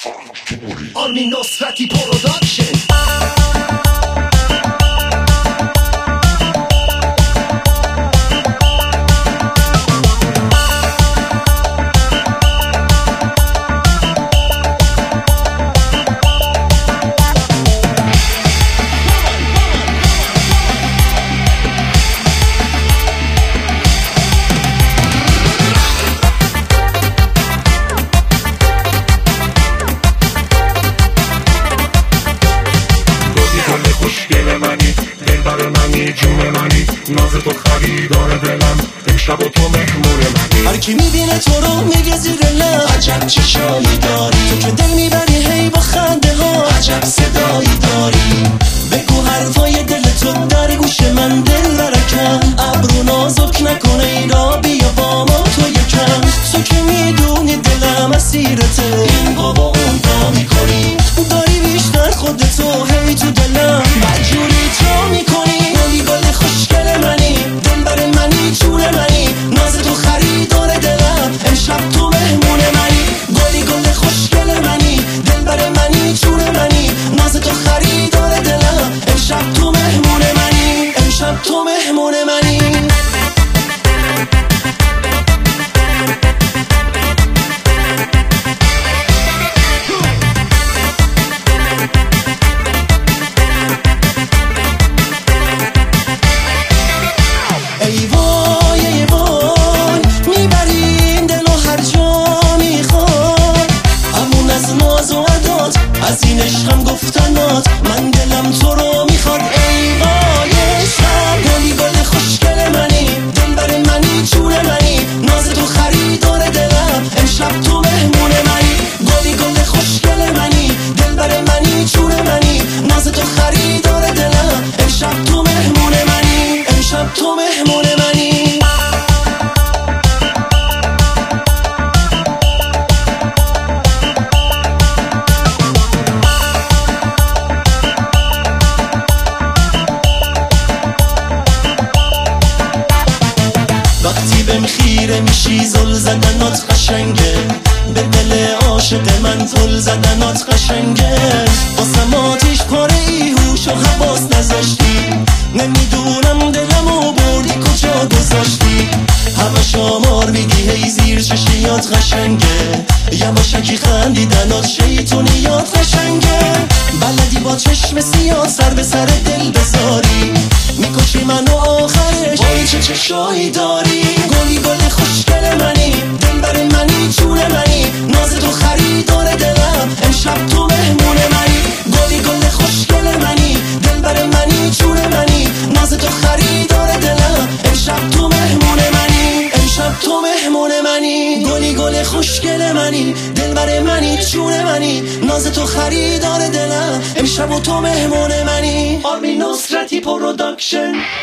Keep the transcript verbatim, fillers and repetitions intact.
آرمین نصرتی پروداکشن. جون منی ناز تو خریدار دلم امشب و تو مهمون منی. هر کی میبینه تو رو میگه زیر لب عجب چشایی داری، تو که دل میبری هی با خنده ها عجب صدایی داری. بگو حرفای دل تو در گوش من دل برکن، ابرو نازک نکنه اینا بیا با ما تو یکم. تو که میدونی دلم اسیرته این بابا اون با میکنی، داری بیشتر خودتو هی تو دلم مجبوری تو میکنی. گلی گل خوشگل منی دلبر منی جون منی ناز تو خریدار دلم امشب تو مهمون منی. گلی گل خوشگل منی دلبر منی جون منی ناز تو خریدار دلم امشب تو مهمون منی. امشب تو مهمون منی. ای وای ای وای میبرین دل و هر جا میخواد، همون از ناز و عدات از این عشقم گفتنات من دلم تو رو میخواد. ای وای عشقم گلی گل خوشگل منی دلبر منی جون منی ناز تو خریدار دلم امشب تو مهمون منی. گلی گل خوشگل منی دلبر منی جون منی ناز تو خریدار دلم امشب تو مهمون منی. امشب تو مهمون منی. وقتی بهم خیره میشی زل زدنات قشنگه، به دل عاشق من زل زدنات قشنگه. واسم آتیش پاره ای هوش و حواس نذاشتی، نمیدونم دلمو بردی کجا گذاشتی. همش آمار میگی هی زیر چشیات قشنگه، یواشکی خندیدنات شیطونیات قشنگه. بلدی با چشم سیاه سر به سر دل بذاری، میکشی منو آخرش وای چه چشایی داری. گلی گل خوشگل منی دلبر منی جون منی ناز تو خریدار دلم امشب تو مهمون منی. گلی گل خوشگل منی دلبر منی جون منی ناز تو خریدار دلم امشب تو مهمون منی. امشب تو مهمون منی. گلی گل خوشگل منی دلبر منی جون منی ناز تو خریدار دلم امشب تو مهمون منی. آرمین نصرتی پروداکشن.